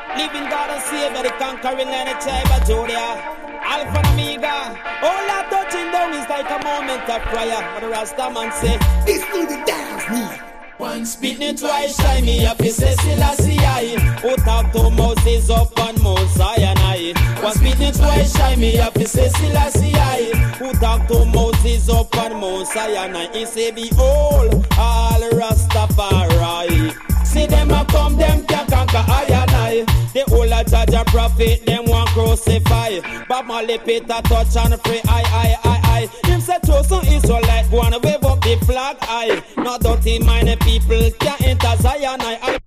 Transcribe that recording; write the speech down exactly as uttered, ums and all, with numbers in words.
Living God and Savior, the conquering any tribe of Judah. Alpha and Omega. All that touching down is like a moment of prayer. But the Rasta man say, this need the dance me. One spit me twice, shy me up, he says, Selassie I. Who talk to Moses up on Mount Sinai. One spit me twice, shy me up, he says, Selassie I. Who talk to Moses up on Mount Sinai. He say, behold, all Rastafari. See them a come, them can conquer I and I. The whole a judge a prophet, them want crucify. But Molly Peter touch and free, I, I, I, I. Him say chosen Israelite, go and wave up the flag, I. Not dirty minded people can enter Zion, I.